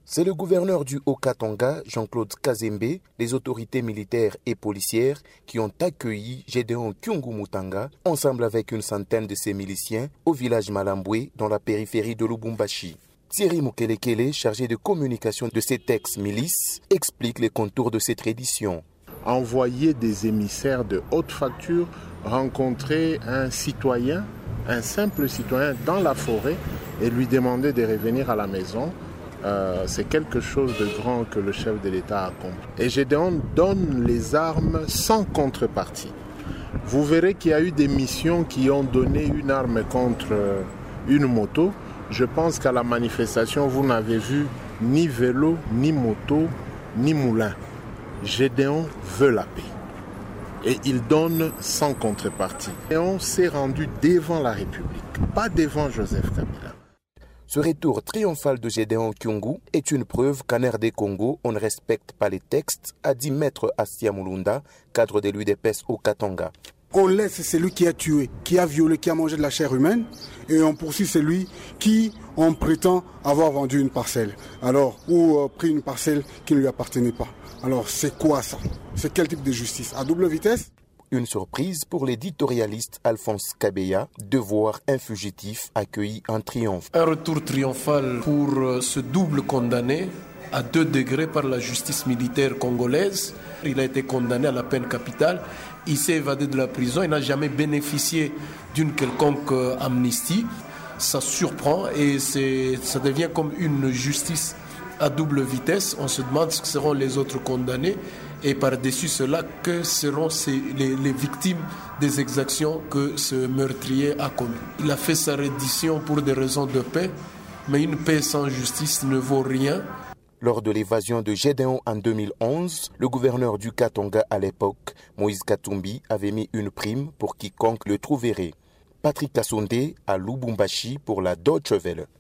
C'est le gouverneur du Haut-Katanga, Jean-Claude Kazembe, les autorités militaires et policières qui ont accueilli Gédéon Kyungu Mutanga, ensemble avec une centaine de ses miliciens, au village Malambwe, dans la périphérie de Lubumbashi. Thierry Mukelekele, chargé de communication de cette ex-milice, explique les contours de cette reddition. Envoyer des émissaires de haute facture, rencontrer un citoyen, un simple citoyen dans la forêt et lui demander de revenir à la maison, c'est quelque chose de grand que le chef de l'État a accompli. Et Gédéon donne les armes sans contrepartie. Vous verrez qu'il y a eu des missions qui ont donné une arme contre une moto. Je pense qu'à la manifestation, vous n'avez vu ni vélo, ni moto, ni moulin. Gédéon veut la paix. Et il donne sans contrepartie. Gédéon s'est rendu devant la République, pas devant Joseph Kabila. Ce retour triomphal de Gédéon Kyungu est une preuve qu'en RD Congo, on ne respecte pas les textes, a dit Maître Astia Mulunda, cadre de l'UDPS au Katanga. On laisse celui qui a tué, qui a violé, qui a mangé de la chair humaine, et on poursuit celui qui, on prétend avoir vendu une parcelle, ou pris une parcelle qui ne lui appartenait pas. Alors c'est quoi ça? C'est quel type de justice? À double vitesse? Une surprise pour l'éditorialiste Alphonse Kabeya de voir un fugitif accueilli en triomphe. Un retour triomphal pour ce double condamné à 2 degrés par la justice militaire congolaise. Il a été condamné à la peine capitale. Il s'est évadé de la prison. Il n'a jamais bénéficié d'une quelconque amnistie. Ça surprend et ça devient comme une justice à double vitesse. On se demande ce que seront les autres condamnés. Et par-dessus cela, que seront les victimes des exactions que ce meurtrier a commis. Il a fait sa reddition pour des raisons de paix, mais une paix sans justice ne vaut rien. Lors de l'évasion de Gédéon en 2011, le gouverneur du Katanga à l'époque, Moïse Katumbi, avait mis une prime pour quiconque le trouverait. Patrick Kassonde à Lubumbashi pour la Deutsche Welle.